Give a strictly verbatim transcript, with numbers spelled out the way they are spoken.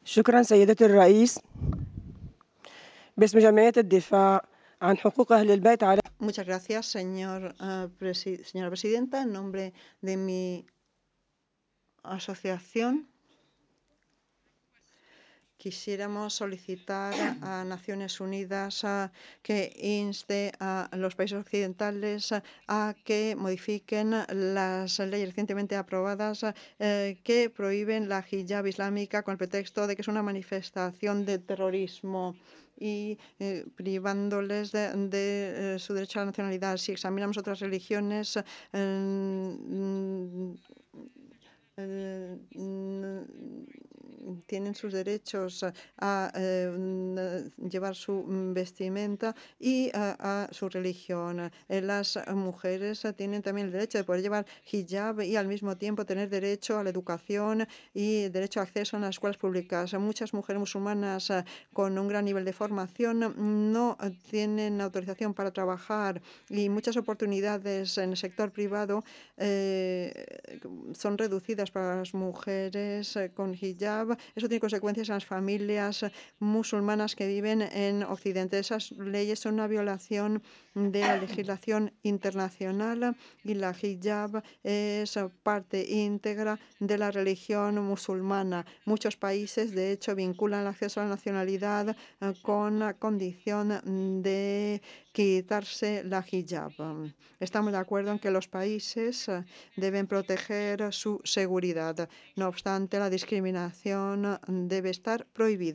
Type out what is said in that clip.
شكرا سيدة الرئيس. باسم جمعية الدفاع عن حقوق أهل البيت على Muchas gracias, señor, uh, presi señora presidenta. En nombre de mi asociación, quisiéramos solicitar a Naciones Unidas a que inste a los países occidentales a que modifiquen las leyes recientemente aprobadas eh, que prohíben la hijab islámica con el pretexto de que es una manifestación de terrorismo y eh, privándoles de, de eh, su derecho a la nacionalidad. Si examinamos otras religiones, eh, eh, tienen sus derechos a eh, llevar su vestimenta y a, a su religión. Eh, las mujeres tienen también el derecho de poder llevar hijab y al mismo tiempo tener derecho a la educación y derecho a acceso a las escuelas públicas. Muchas mujeres musulmanas con un gran nivel de formación no tienen autorización para trabajar y muchas oportunidades en el sector privado eh, son reducidas para las mujeres eh, con hijab. Eso tiene consecuencias en las familias musulmanas que viven en Occidente. Esas leyes son una violación de la legislación internacional y la hijab es parte íntegra de la religión musulmana. Muchos países, de hecho, vinculan el acceso a la nacionalidad eh, con la condición de quitarse la hijab. Estamos de acuerdo en que los países eh, deben proteger su seguridad. No obstante, la discriminación debe estar prohibida.